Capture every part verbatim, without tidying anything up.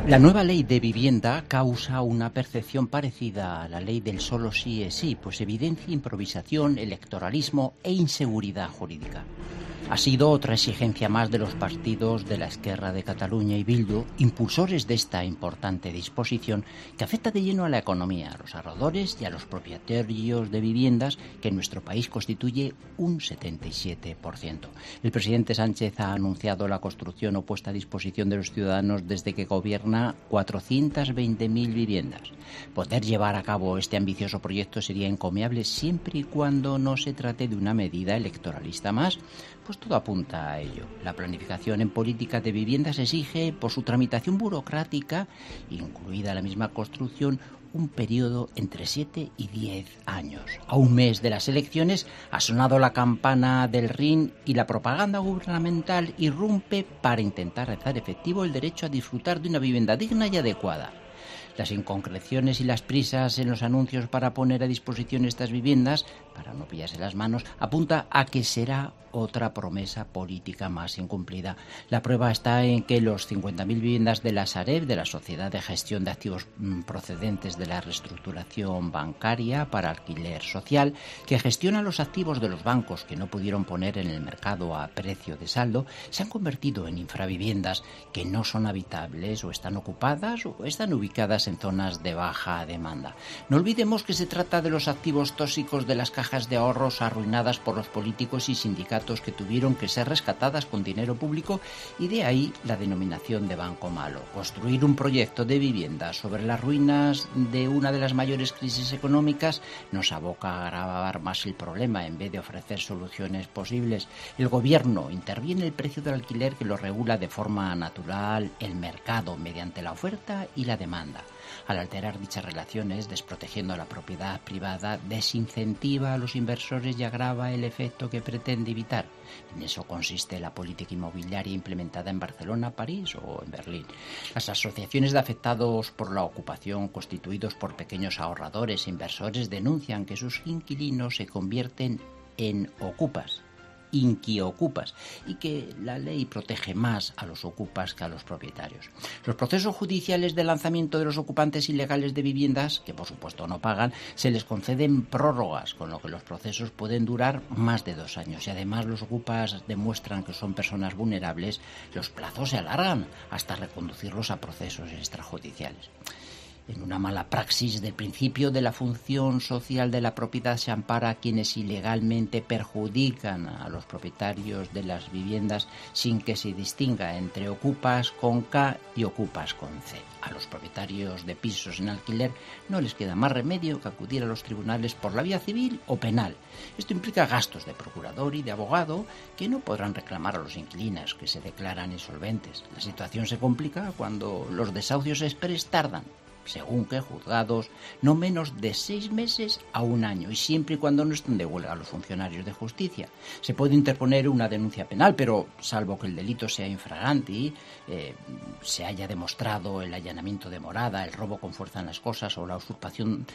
La nueva ley de vivienda causa una percepción parecida a la ley del solo sí es sí, pues evidencia improvisación, electoralismo e inseguridad jurídica. Ha sido otra exigencia más de los partidos de la Esquerra de Cataluña y Bildu, impulsores de esta importante disposición que afecta de lleno a la economía, a los ahorradores y a los propietarios de viviendas, que en nuestro país constituye un setenta y siete por ciento. El presidente Sánchez ha anunciado la construcción o puesta a disposición de los ciudadanos desde que gobierna cuatrocientas veinte mil viviendas. Poder llevar a cabo este ambicioso proyecto sería encomiable siempre y cuando no se trate de una medida electoralista más, pues todo apunta a ello. La planificación en política de viviendas exige, por su tramitación burocrática, incluida la misma construcción, un periodo entre siete y diez años. A un mes de las elecciones ha sonado la campana del ring y la propaganda gubernamental irrumpe para intentar hacer efectivo el derecho a disfrutar de una vivienda digna y adecuada. Las inconcreciones y las prisas en los anuncios para poner a disposición estas viviendas, para no pillarse las manos, apunta a que será otra promesa política más incumplida. La prueba está en que los cincuenta mil viviendas de la Sareb, de la Sociedad de Gestión de Activos procedentes de la reestructuración bancaria para alquiler social, que gestiona los activos de los bancos que no pudieron poner en el mercado a precio de saldo, se han convertido en infraviviendas que no son habitables o están ocupadas o están ubicadas en zonas de baja demanda. No olvidemos que se trata de los activos tóxicos de las cajas de ahorros arruinadas por los políticos y sindicatos que tuvieron que ser rescatadas con dinero público, y de ahí la denominación de banco malo. Construir un proyecto de vivienda sobre las ruinas de una de las mayores crisis económicas nos aboca a agravar más el problema en vez de ofrecer soluciones posibles. El gobierno interviene el precio del alquiler, que lo regula de forma natural el mercado mediante la oferta y la demanda. Al alterar dichas relaciones, desprotegiendo a la propiedad privada, desincentiva a los inversores y agrava el efecto que pretende evitar. En eso consiste la política inmobiliaria implementada en Barcelona, París o en Berlín. Las asociaciones de afectados por la ocupación, constituidos por pequeños ahorradores e inversores, denuncian que sus inquilinos se convierten en ocupas, inquiocupas, y que la ley protege más a los ocupas que a los propietarios. Los procesos judiciales de lanzamiento de los ocupantes ilegales de viviendas, que por supuesto no pagan, se les conceden prórrogas, con lo que los procesos pueden durar más de dos años. Y además los ocupas demuestran que son personas vulnerables, los plazos se alargan hasta reconducirlos a procesos extrajudiciales. En una mala praxis del principio de la función social de la propiedad se ampara a quienes ilegalmente perjudican a los propietarios de las viviendas sin que se distinga entre ocupas con K y ocupas con C. A los propietarios de pisos en alquiler no les queda más remedio que acudir a los tribunales por la vía civil o penal. Esto implica gastos de procurador y de abogado que no podrán reclamar a los inquilinos que se declaran insolventes. La situación se complica cuando los desahucios exprés tardan, según qué juzgados, no menos de seis meses a un año, y siempre y cuando no estén de huelga los funcionarios de justicia. Se puede interponer una denuncia penal, pero salvo que el delito sea infraganti, eh, se haya demostrado el allanamiento de morada, el robo con fuerza en las cosas o la usurpación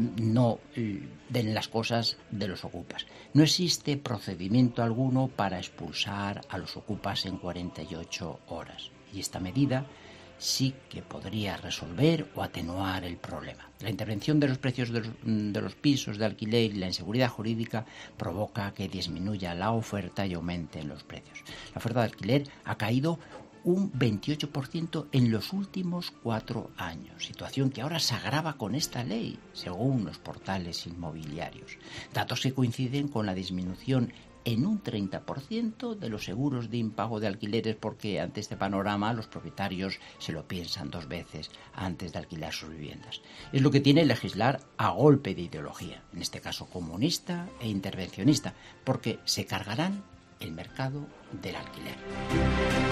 no de las cosas de los ocupas. No existe procedimiento alguno para expulsar a los ocupas en cuarenta y ocho horas, y esta medida sí que podría resolver o atenuar el problema. La intervención de los precios de los, de los pisos de alquiler y la inseguridad jurídica provoca que disminuya la oferta y aumenten los precios. La oferta de alquiler ha caído un veintiocho por ciento en los últimos cuatro años, situación que ahora se agrava con esta ley, según los portales inmobiliarios. Datos que coinciden con la disminución en un treinta por ciento de los seguros de impago de alquileres, porque ante este panorama los propietarios se lo piensan dos veces antes de alquilar sus viviendas. Es lo que tiene legislar a golpe de ideología, en este caso comunista e intervencionista, porque se cargarán el mercado del alquiler.